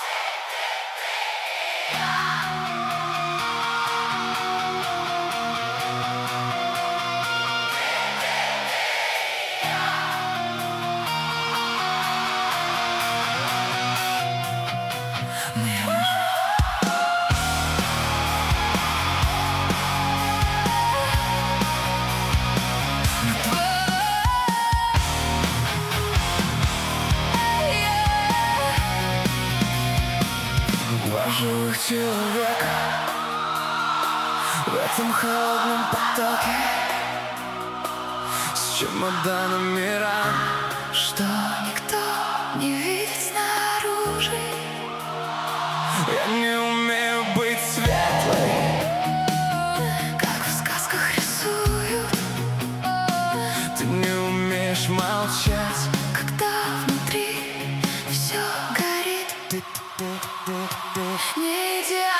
Два живых человека в этом холодном потоке, с чемоданами ран, что никто не видит снаружи. Я не умею быть светлой, как в сказках рисуют. ты не умеешь молчать, когда внутри все горит. Не идеально.